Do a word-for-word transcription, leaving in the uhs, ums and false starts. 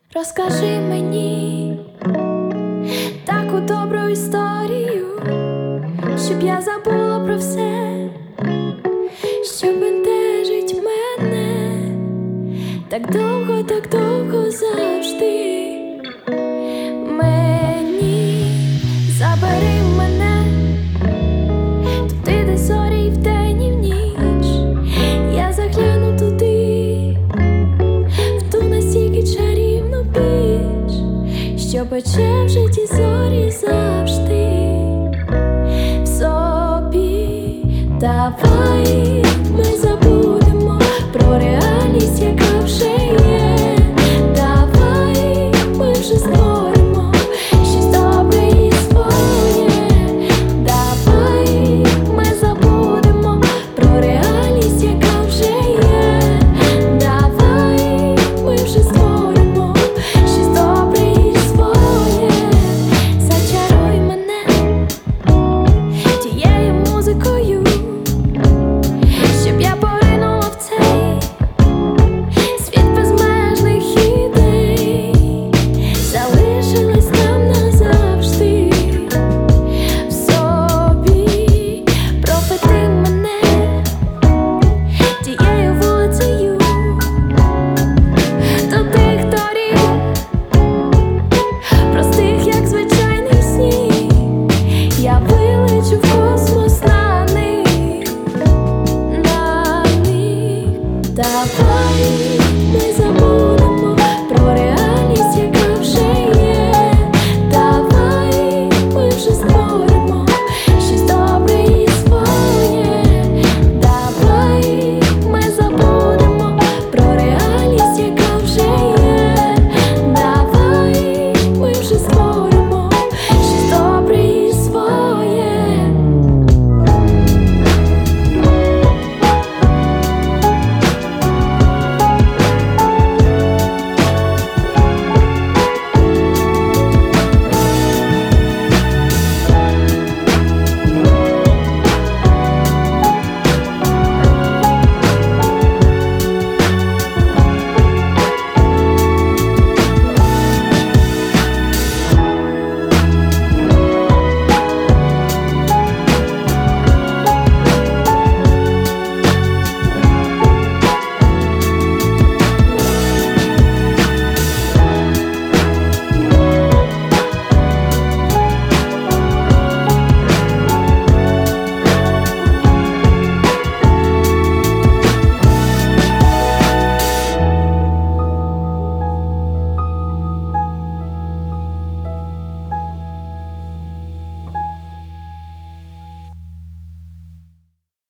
Розкажи мені таку добру історію, щоб я забула про все, що бентежить мене так довго, так довго завжди. Мені забери мене туди, де зорі вдень і в ніч. Я загляну туди, в ту настільки чарівну піч, що пече в житті зорі завжди в собі. Давай